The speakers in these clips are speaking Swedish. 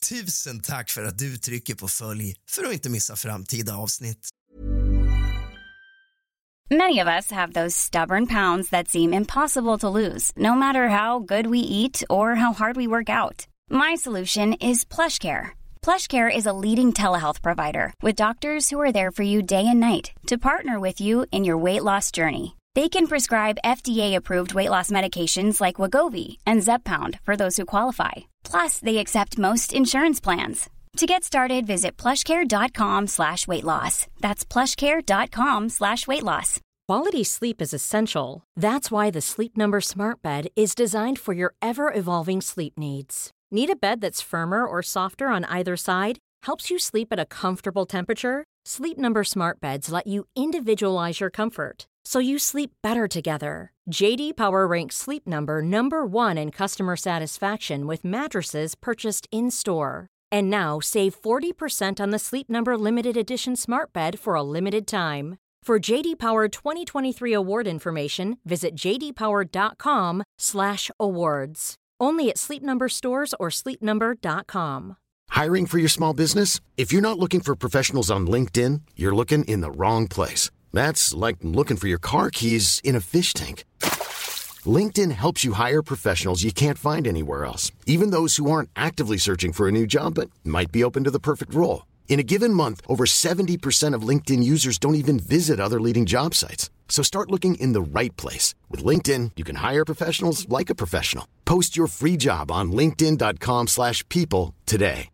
Tusen tack för att du trycker på följ för att inte missa framtida avsnitt. Many of us have those stubborn pounds that seem impossible to lose, no matter how good we eat or how hard we work out. My solution is PlushCare. PlushCare is a leading telehealth provider with doctors who are there for you day and night to partner with you in your weight loss journey. They can prescribe FDA-approved weight loss medications like Wegovy and Zepbound for those who qualify. Plus, they accept most insurance plans. To get started, visit plushcare.com/weight loss. That's plushcare.com/weight loss. Quality sleep is essential. That's why the Sleep Number Smart Bed is designed for your ever-evolving sleep needs. Need a bed that's firmer or softer on either side? Helps you sleep at a comfortable temperature? Sleep Number Smart Beds let you individualize your comfort, so you sleep better together. JD Power ranks Sleep Number #1 in customer satisfaction with mattresses purchased in-store. And now, save 40% on the Sleep Number Limited Edition Smart Bed for a limited time. For JD Power 2023 award information, visit jdpower.com/awards. Only at Sleep Number stores or sleepnumber.com. Hiring for your small business? If you're not looking for professionals on LinkedIn, you're looking in the wrong place. That's like looking for your car keys in a fish tank. LinkedIn helps you hire professionals you can't find anywhere else, even those who aren't actively searching for a new job but might be open to the perfect role. In a given month, over 70% of LinkedIn users don't even visit other leading job sites. So start looking in the right place. With LinkedIn, you can hire professionals like a professional. Post your free job on linkedin.com/people today.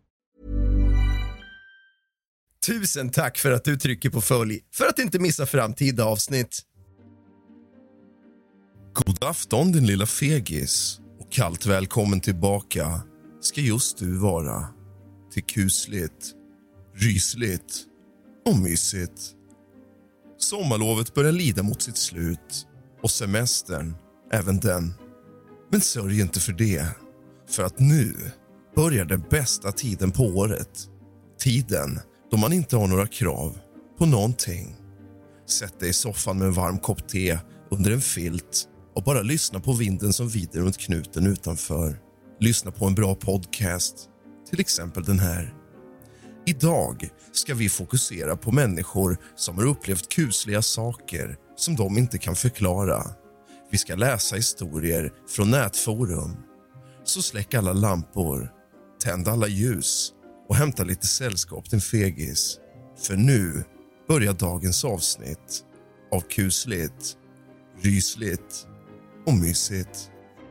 Tusen tack för att du trycker på följ för att inte missa framtida avsnitt. God afton din lilla fegis och kallt välkommen tillbaka ska just du vara till kusligt, rysligt och mysigt. Sommarlovet börjar lida mot sitt slut och semestern, även den. Men sörj inte för det, för att nu börjar den bästa tiden på året. Tiden då man inte har några krav på någonting. Sätt dig i soffan med en varm kopp te under en filt och bara lyssna på vinden som vider runt knuten utanför. Lyssna på en bra podcast, till exempel den här. Idag ska vi fokusera på människor som har upplevt kusliga saker som de inte kan förklara. Vi ska läsa historier från nätforum. Så släck alla lampor, tänd alla ljus och hämta lite sällskap till fegis. För nu börjar dagens avsnitt av kusligt, rysligt och mysigt.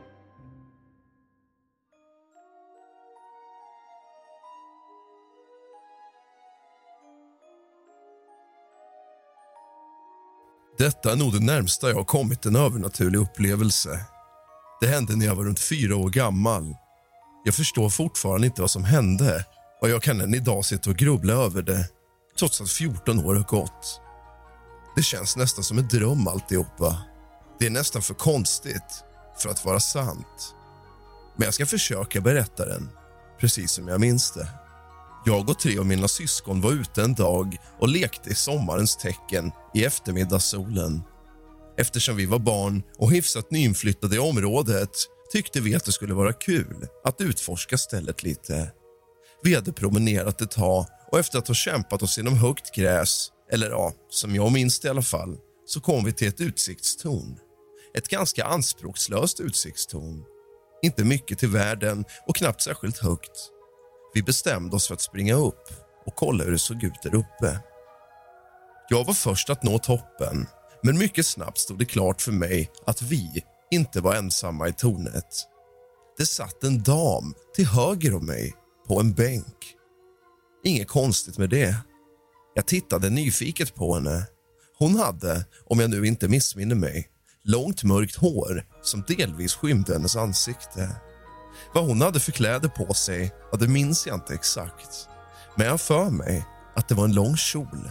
Detta är nog det närmsta jag har kommit en övernaturlig upplevelse. Det hände när jag var runt 4 år gammal. Jag förstår fortfarande inte vad som hände och jag kan än idag sitta och grubbla över det, trots att 14 år har gått. Det känns nästan som en dröm alltihopa. Det är nästan för konstigt för att vara sant. Men jag ska försöka berätta den, precis som jag minns det. Jag och 3 av mina syskon var ute en dag och lekte i sommarens tecken i eftermiddagssolen. Eftersom vi var barn och hyfsat nyinflyttade i området tyckte vi att det skulle vara kul att utforska stället lite. Vi hade promenerat ett tag och efter att ha kämpat oss genom högt gräs, eller ja, som jag minns det i alla fall, så kom vi till ett utsiktstorn. Ett ganska anspråkslöst utsiktstorn. Inte mycket till världen och knappt särskilt högt. Vi bestämde oss för att springa upp och kolla hur det såg ut där uppe. Jag var först att nå toppen, men mycket snabbt stod det klart för mig att vi inte var ensamma i tornet. Det satt en dam till höger om mig på en bänk. Inget konstigt med det. Jag tittade nyfiket på henne. Hon hade, om jag nu inte missminner mig, långt mörkt hår som delvis skymde hennes ansikte. Vad hon hade för kläder på sig, det minns jag inte exakt. Men jag för mig att det var en lång kjol.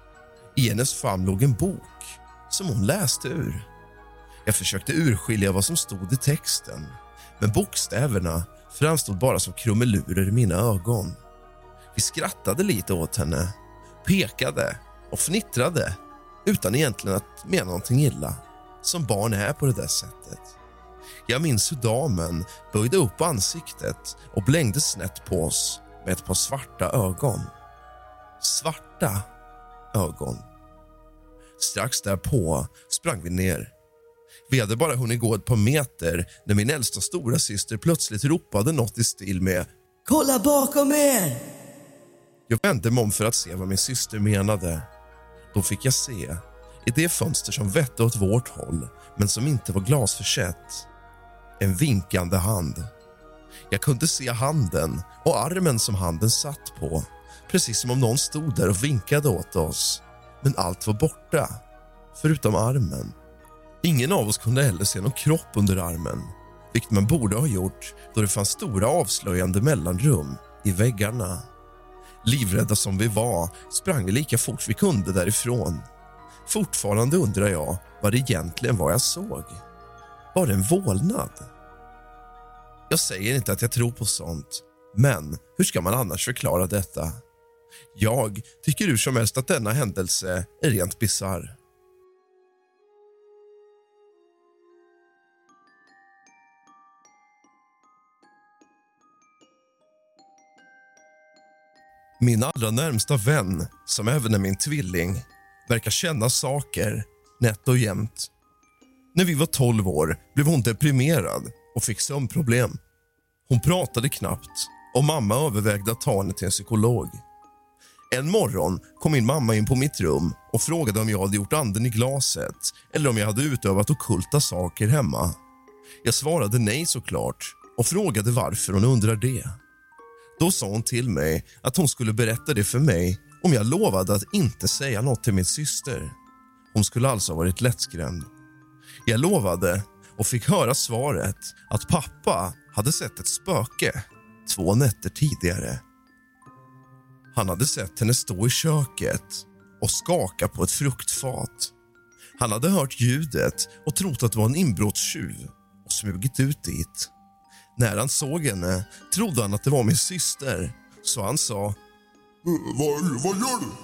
I hennes famn låg en bok som hon läste ur. Jag försökte urskilja vad som stod i texten, men bokstäverna framstod bara som krumelurer i mina ögon. Vi skrattade lite åt henne, pekade och fnittrade utan egentligen att mena någonting illa, som barn är på det där sättet. Jag minns hur damen böjde upp ansiktet och blängde snett på oss med ett par svarta ögon. Svarta ögon. Strax därpå sprang vi ner. Vi hade bara hunnit gå ett par meter när min äldsta stora syster plötsligt ropade något i stil med "Kolla bakom er!" Jag vände mig om för att se vad min syster menade. Då fick jag se, i det fönster som vette åt vårt håll men som inte var glasförsett, en vinkande hand. Jag kunde se handen och armen som handen satt på, precis som om någon stod där och vinkade åt oss. Men allt var borta, förutom armen. Ingen av oss kunde heller se någon kropp under armen, vilket man borde ha gjort då det fanns stora avslöjande mellanrum i väggarna. Livrädda som vi var sprang vi lika fort vi kunde därifrån. Fortfarande undrar jag vad det egentligen var jag såg. Var det en vålnad? Jag säger inte att jag tror på sånt, men hur ska man annars förklara detta? Jag tycker hur som helst att denna händelse är rent bizarr. Min allra närmsta vän, som även är min tvilling, verkar känna saker nätt och jämnt. När vi var 12 år blev hon deprimerad och fick sömnproblem. Hon pratade knappt och mamma övervägde att ta henne till en psykolog. En morgon kom min mamma in på mitt rum och frågade om jag hade gjort anden i glaset eller om jag hade utövat ockulta saker hemma. Jag svarade nej såklart och frågade varför hon undrar det. Då sa hon till mig att hon skulle berätta det för mig om jag lovade att inte säga något till min syster. Hon skulle alltså ha varit lättskrämd. Jag lovade och fick höra svaret att pappa hade sett ett spöke 2 nätter tidigare. Han hade sett henne stå i köket och skaka på ett fruktfat. Han hade hört ljudet och trott att det var en inbrottstjuv och smugit ut dit. När han såg henne trodde han att det var min syster, så han sa Vad gör du?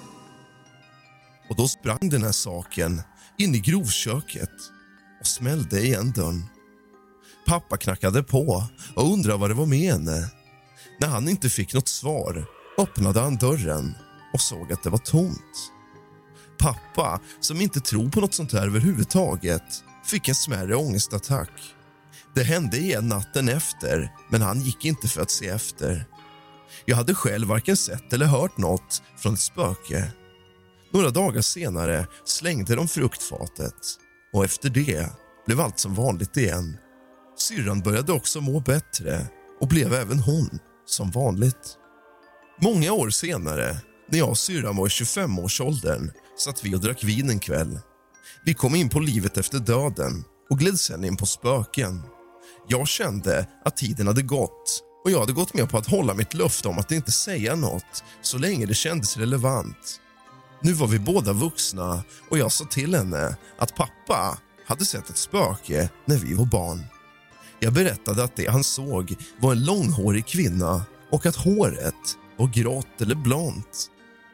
Och då sprang den här saken in i grovköket och smällde igen dörren. Pappa knackade på och undrade vad det var med henne. När han inte fick något svar öppnade han dörren och såg att det var tomt. Pappa, som inte tror på något sånt här överhuvudtaget, fick en smärre ångestattack. Det hände igen natten efter, men han gick inte för att se efter. Jag hade själv varken sett eller hört något från ett spöke. Några dagar senare slängde de fruktfatet och efter det blev allt som vanligt igen. Syrran började också må bättre och blev även hon som vanligt. Många år senare, när jag och syrran var i 25-årsåldern, satt vi och drack vin en kväll. Vi kom in på livet efter döden och gled sen in på spöken. Jag kände att tiden hade gått och jag hade gått med på att hålla mitt löfte om att inte säga något så länge det kändes relevant. Nu var vi båda vuxna och jag sa till henne att pappa hade sett ett spöke när vi var barn. Jag berättade att det han såg var en långhårig kvinna och att håret var grått eller blont.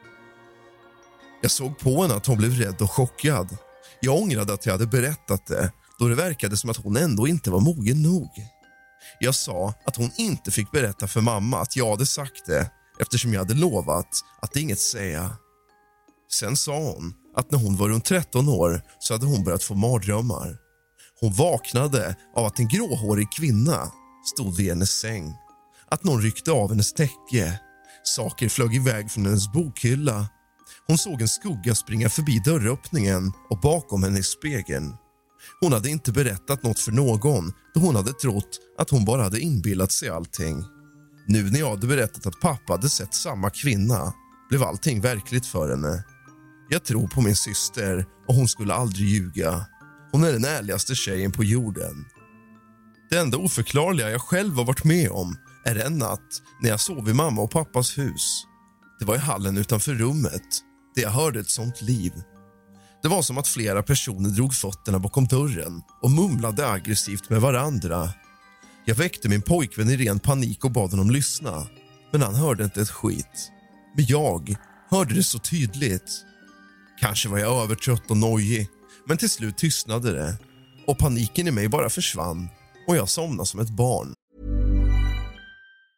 Jag såg på henne att hon blev rädd och chockad. Jag ångrade att jag hade berättat det, då det verkade som att hon ändå inte var mogen nog. Jag sa att hon inte fick berätta för mamma att jag hade sagt det, eftersom jag hade lovat att inget säga. Sen sa hon att när hon var runt 13 år så hade hon börjat få mardrömmar. Hon vaknade av att en gråhårig kvinna stod vid hennes säng. Att någon ryckte av hennes täcke. Saker flög iväg från hennes bokhylla. Hon såg en skugga springa förbi dörröppningen och bakom henne i spegeln. Hon hade inte berättat något för någon då hon hade trott att hon bara hade inbillat sig allting. Nu när jag hade berättat att pappa hade sett samma kvinna blev allting verkligt för henne. Jag tror på min syster och hon skulle aldrig ljuga. Hon är den ärligaste tjejen på jorden. Det enda oförklarliga jag själv har varit med om är en natt när jag sov i mamma och pappas hus. Det var i hallen utanför rummet där jag hörde ett sånt liv. Det var som att flera personer drog fötterna bakom dörren och mumlade aggressivt med varandra. Jag väckte min pojkvän i ren panik och bad honom lyssna, men han hörde inte ett skit. Men jag hörde det så tydligt. Kanske var jag övertrött och nojig, men till slut tystnade det och paniken i mig bara försvann och jag somnade som ett barn.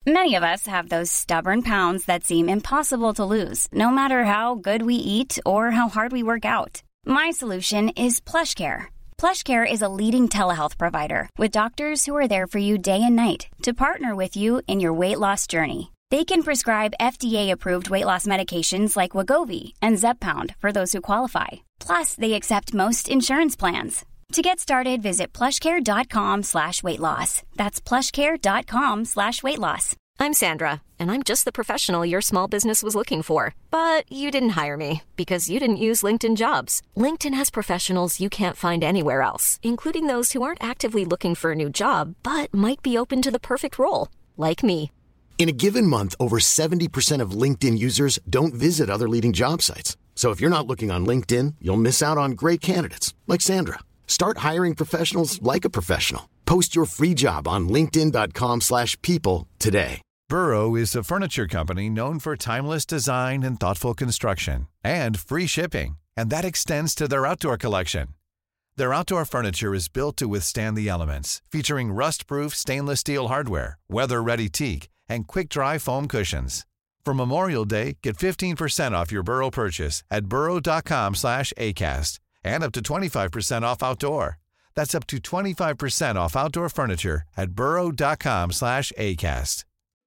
Many of us have those stubborn pounds that seem impossible to lose, no matter how good we eat or how hard we work out. My solution is PlushCare. PlushCare is a leading telehealth provider with doctors who are there for you day and night to partner with you in your weight loss journey. They can prescribe FDA-approved weight loss medications like Wegovy and Zepbound for those who qualify. Plus, they accept most insurance plans. To get started, visit plushcare.com/weightloss. That's plushcare.com/weightloss. I'm Sandra, and I'm just the professional your small business was looking for. But you didn't hire me because you didn't use LinkedIn Jobs. LinkedIn has professionals you can't find anywhere else, including those who aren't actively looking for a new job, but might be open to the perfect role, like me. In a given month, over 70% of LinkedIn users don't visit other leading job sites. So if you're not looking on LinkedIn, you'll miss out on great candidates like Sandra. Start hiring professionals like a professional. Post your free job on linkedin.com/people today. Burrow is a furniture company known for timeless design and thoughtful construction and free shipping, and that extends to their outdoor collection. Their outdoor furniture is built to withstand the elements, featuring rust-proof stainless steel hardware, weather-ready teak, and quick-dry foam cushions. For Memorial Day, get 15% off your Burrow purchase at burrow.com/acast and up to 25% off outdoor. That's up to 25% off outdoor furniture at burrow.com/acast.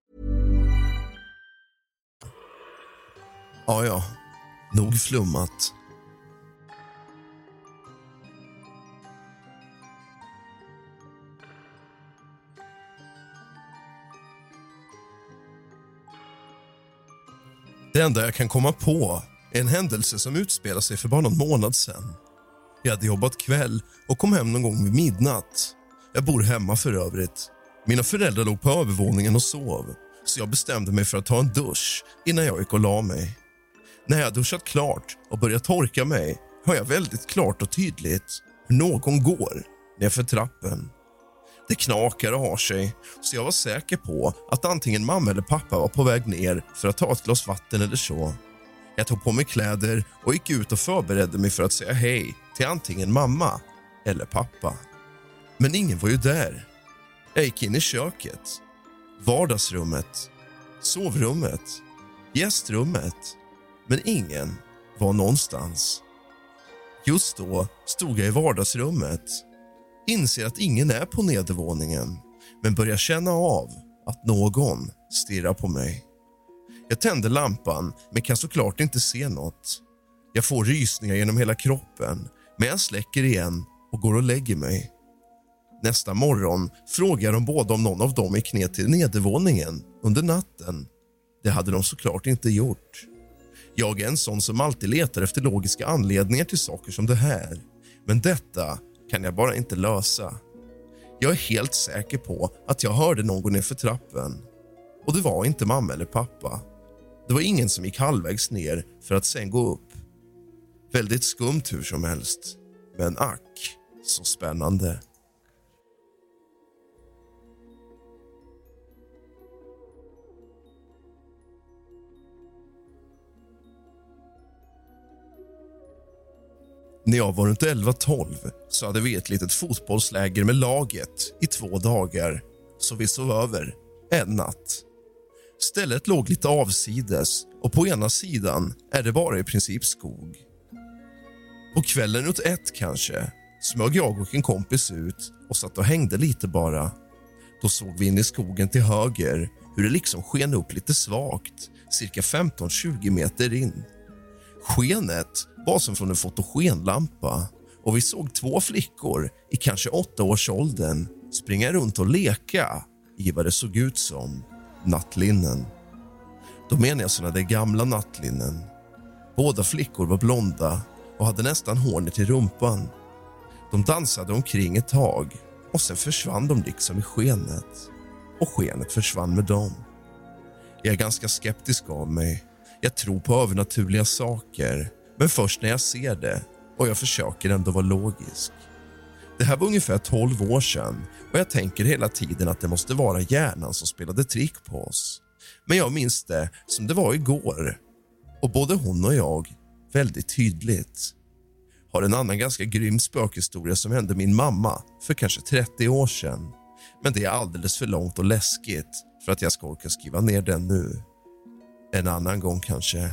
Ja, nog flummat. Det enda jag kan komma på är en händelse som utspelar sig för bara någon månad sedan. Jag hade jobbat kväll och kom hem någon gång vid midnatt. Jag bor hemma för övrigt. Mina föräldrar låg på övervåningen och sov, så jag bestämde mig för att ta en dusch innan jag gick och la mig. När jag duschat klart och börjat torka mig hör jag väldigt klart och tydligt hur någon går nerför trappen. Det knakar och har sig, så jag var säker på att antingen mamma eller pappa var på väg ner för att ta ett glas vatten eller så. Jag tog på mig kläder och gick ut och förberedde mig för att säga hej till antingen mamma eller pappa. Men ingen var ju där. Jag gick in i köket, vardagsrummet, sovrummet, gästrummet, men ingen var någonstans. Just då stod jag i vardagsrummet, inser att ingen är på nedervåningen, men börjar känna av att någon stirrar på mig. Jag tänder lampan men kan såklart inte se något. Jag får rysningar genom hela kroppen, men jag släcker igen och går och lägger mig. Nästa morgon frågar de båda om någon av dem gick ner till nedervåningen under natten. Det hade de såklart inte gjort. Jag är en sån som alltid letar efter logiska anledningar till saker som det här. Men detta kan jag bara inte lösa. Jag är helt säker på att jag hörde någon ner för trappen. Och det var inte mamma eller pappa. Det var ingen som gick halvvägs ner för att sen gå upp. Väldigt skumt hur som helst. Men ack, så spännande. När jag var runt 11-12 så hade vi ett litet fotbollsläger med laget i 2 dagar, så vi sov över en natt. Stället låg lite avsides och på ena sidan är det bara i princip skog. På kvällen runt 1 kanske smög jag och en kompis ut och satt och hängde lite bara. Då såg vi in i skogen till höger hur det liksom sken upp lite svagt, cirka 15-20 meter in. Skenet var som från en fotogenlampa och vi såg 2 flickor i kanske 8-årsåldern springa runt och leka i vad det såg ut som nattlinnen. Då menar jag såna där gamla nattlinnen. Båda flickor var blonda och hade nästan hår ner till rumpan. De dansade omkring ett tag och sen försvann de liksom i skenet. Och skenet försvann med dem. Jag är ganska skeptisk av mig. Jag tror på övernaturliga saker, men först när jag ser det, och jag försöker ändå vara logisk. Det här var ungefär 12 år sedan och jag tänker hela tiden att det måste vara hjärnan som spelade trick på oss. Men jag minns det som det var igår, och både hon och jag väldigt tydligt. Har en annan ganska grym spökhistoria som hände min mamma för kanske 30 år sedan. Men det är alldeles för långt och läskigt för att jag ska orka skriva ner den nu. En annan gång kanske.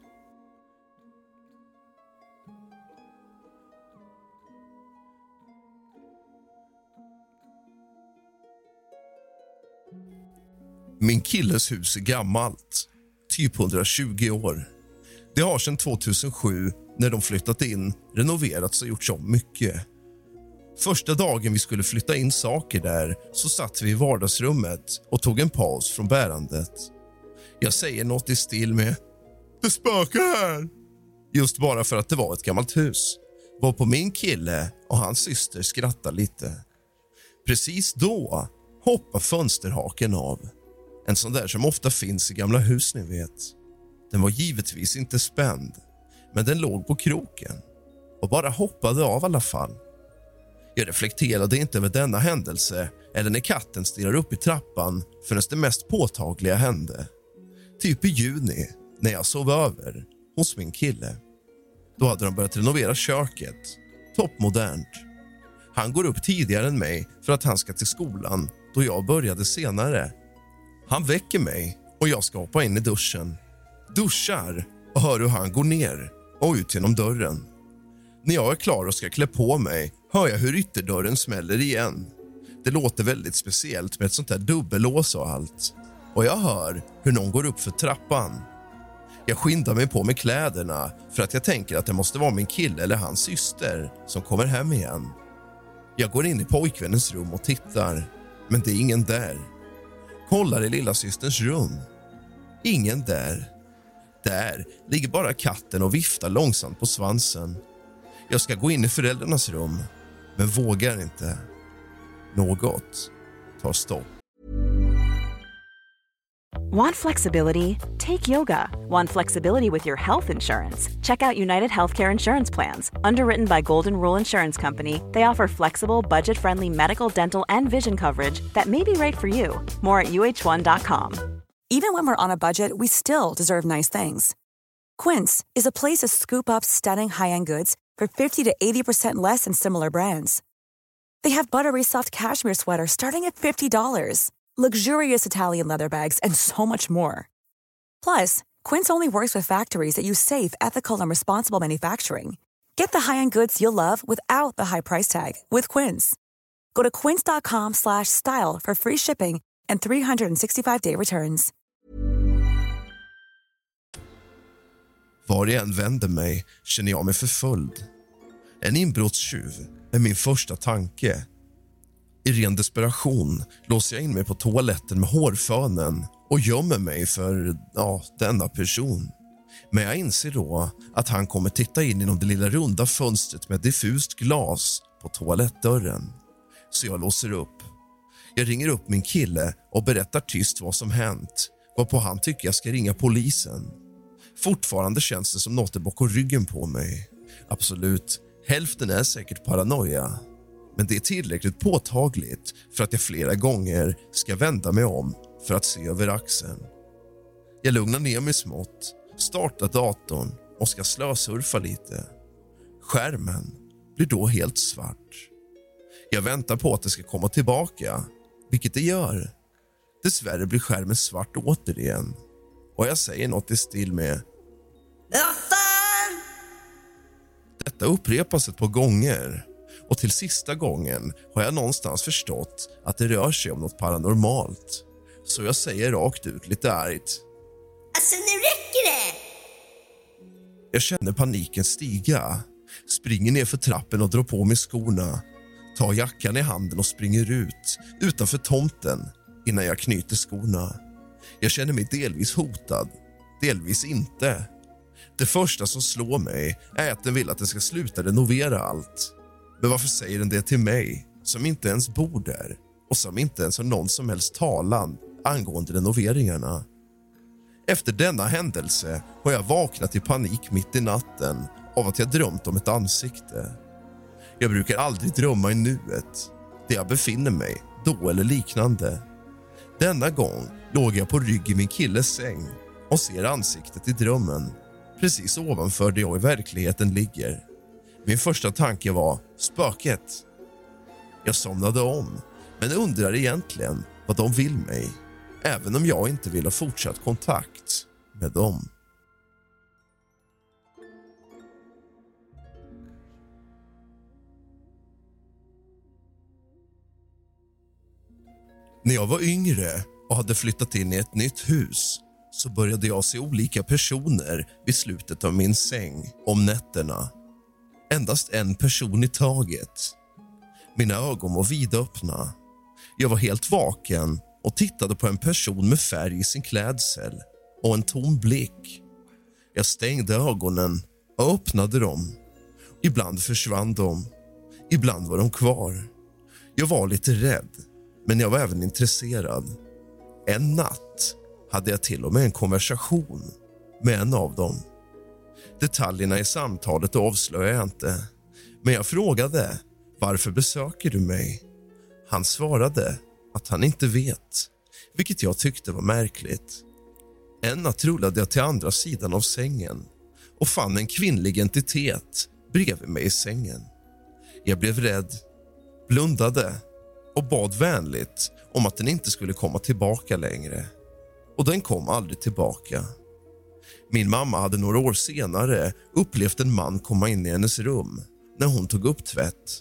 Min killes hus är gammalt, typ 120 år. Det har sedan 2007, när de flyttat in, renoverats och gjorts om mycket. Första dagen vi skulle flytta in saker där så satt vi i vardagsrummet och tog en paus från bärandet. Jag säger något i stil med "Det spökar här!" Just bara för att det var ett gammalt hus. Var på min kille och hans syster skrattar lite. Precis då hoppar fönsterhaken av. En sån där som ofta finns i gamla hus, ni vet. Den var givetvis inte spänd, men den låg på kroken och bara hoppade av i alla fall. Jag reflekterade inte över denna händelse eller när katten stirrar upp i trappan förrän det mest påtagliga hände. Typ i juni när jag sov över hos min kille. Då hade de börjat renovera köket. Toppmodernt. Han går upp tidigare än mig för att han ska till skolan då jag började senare. Han väcker mig och jag ska hoppa in i duschen. Duschar och hör hur han går ner och ut genom dörren. När jag är klar och ska klä på mig hör jag hur ytterdörren smäller igen. Det låter väldigt speciellt med ett sånt där dubbellås och allt. Och jag hör hur någon går upp för trappan. Jag skyndar mig på med kläderna för att jag tänker att det måste vara min kille eller hans syster som kommer hem igen. Jag går in i pojkvännens rum och tittar, men det är ingen där. Kollar i lilla systerns rum. Ingen där. Där ligger bara katten och viftar långsamt på svansen. Jag ska gå in i föräldrarnas rum, men vågar inte. Något tar stopp. Want flexibility? Take yoga. Want flexibility with your health insurance? Check out United Healthcare Insurance Plans. Underwritten by Golden Rule Insurance Company, they offer flexible, budget-friendly medical, dental, and vision coverage that may be right for you. More at uh1.com. Even when we're on a budget, we still deserve nice things. Quince is a place to scoop up stunning high-end goods for 50 to 80% less than similar brands. They have buttery soft cashmere sweaters starting at $50, luxurious Italian leather bags, and so much more. Plus, Quince only works with factories that use safe, ethical, and responsible manufacturing. Get the high-end goods you'll love without the high price tag with Quince. Go to quince.com/style for free shipping and 365-day returns. Var jag än vänder mig känner jag mig förföljd. En inbrottstjuv är min första tanke. I ren desperation låser jag in mig på toaletten med hårfönen och gömmer mig för, denna person. Men jag inser då att han kommer titta in genom det lilla runda fönstret med diffust glas på toalettdörren. Så jag låser upp. Jag ringer upp min kille och berättar tyst vad som hänt, varpå han tycker jag ska ringa polisen. Fortfarande känns det som något är bakom ryggen på mig. Absolut, hälften är säkert paranoia. Men det är tillräckligt påtagligt för att jag flera gånger ska vända mig om för att se över axeln. Jag lugnar ner mig smått, startar datorn och ska slösurfa lite. Skärmen blir då helt svart. Jag väntar på att det ska komma tillbaka, vilket det gör. Dessvärre blir skärmen svart återigen. Och jag säger något i stil med Detta upprepas ett par gånger. Och till sista gången har jag någonstans förstått att det rör sig om något paranormalt. Så jag säger rakt ut lite argt: Alltså, nu räcker det! Jag känner paniken stiga. Springer ner för trappen och drar på mig skorna. Tar jackan i handen och springer ut utanför tomten innan jag knyter skorna. Jag känner mig delvis hotad, delvis inte. Det första som slår mig är att den vill att den ska sluta renovera allt. Men varför säger den det till mig, som inte ens bor där och som inte ens har någon som helst talan angående renoveringarna? Efter denna händelse har jag vaknat i panik mitt i natten av att jag drömt om ett ansikte. Jag brukar aldrig drömma i nuet, där jag befinner mig, då eller liknande. Denna gång låg jag på rygg i min killes säng och ser ansiktet i drömmen, precis ovanför där jag i verkligheten ligger. Min första tanke var spöket. Jag somnade om, men undrar egentligen vad de vill mig. även om jag inte ville ha fortsatt kontakt med dem. När jag var yngre och hade flyttat in i ett nytt hus så började jag se olika personer vid slutet av min säng om nätterna. Endast en person i taget. Mina ögon var vidöppna. Jag var helt vaken och tittade på en person med färg i sin klädsel och en tom blick. Jag stängde ögonen och öppnade dem. Ibland försvann de. Ibland var de kvar. Jag var lite rädd, men jag var även intresserad. En natt hade jag till och med en konversation med en av dem. Detaljerna i samtalet avslöjar jag inte, men jag frågade: varför besöker du mig? Han svarade att han inte vet, vilket jag tyckte var märkligt. En natt rullade jag till andra sidan av sängen och fann en kvinnlig entitet bredvid mig i sängen. Jag blev rädd, blundade och bad vänligt om att den inte skulle komma tillbaka längre. Och den kom aldrig tillbaka. Min mamma hade några år senare upplevt en man komma in i hennes rum när hon tog upp tvätt.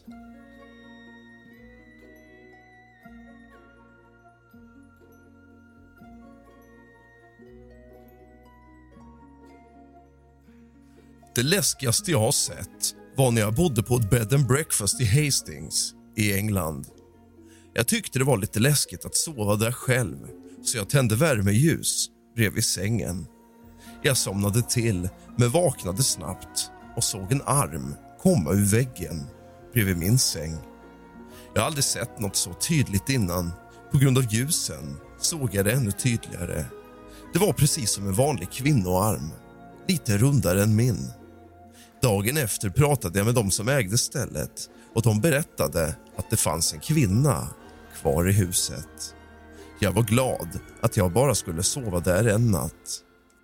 Det läskigaste jag har sett var när jag bodde på ett bed and breakfast i Hastings i England. Jag tyckte det var lite läskigt att sova där själv, så jag tände värmeljus bredvid sängen. Jag somnade till, men vaknade snabbt och såg en arm komma ur väggen bredvid min säng. Jag har aldrig sett något så tydligt innan. På grund av ljusen såg jag det ännu tydligare. Det var precis som en vanlig kvinnoarm, lite rundare än min. Dagen efter pratade jag med de som ägde stället och de berättade att det fanns en kvinna kvar i huset. Jag var glad att jag bara skulle sova där en natt.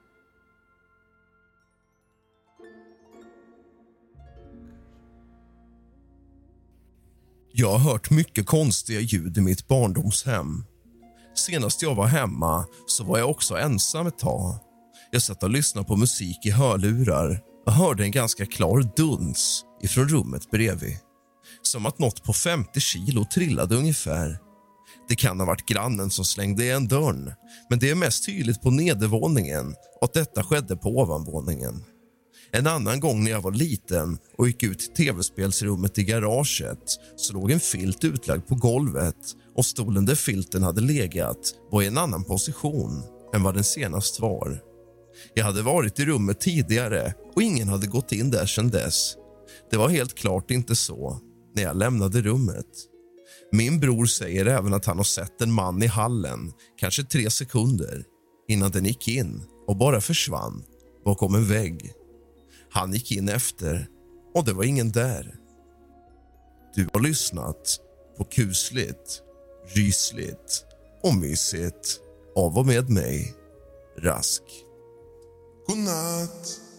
Jag har hört mycket konstiga ljud i mitt barndomshem. Senast jag var hemma så var jag också ensam ett tag. Jag satt och lyssnade på musik i hörlurar och hörde en ganska klar duns ifrån rummet bredvid. Som att något på 50 kilo trillade ungefär. Det kan ha varit grannen som slängde igen dörren, men det är mest tydligt på nedervåningen och att detta skedde på ovanvåningen. En annan gång när jag var liten och gick ut till tv-spelsrummet i garaget så låg en filt utlagd på golvet och stolen där filten hade legat var i en annan position än vad den senast var. Jag hade varit i rummet tidigare och ingen hade gått in där sedan dess. Det var helt klart inte så när jag lämnade rummet. Min bror säger även att han har sett en man i hallen, kanske 3 sekunder, innan den gick in och bara försvann bakom en vägg. Han gick in efter och det var ingen där. Du har lyssnat på kusligt, rysligt och mysigt av och med mig, Rask. Godnatt.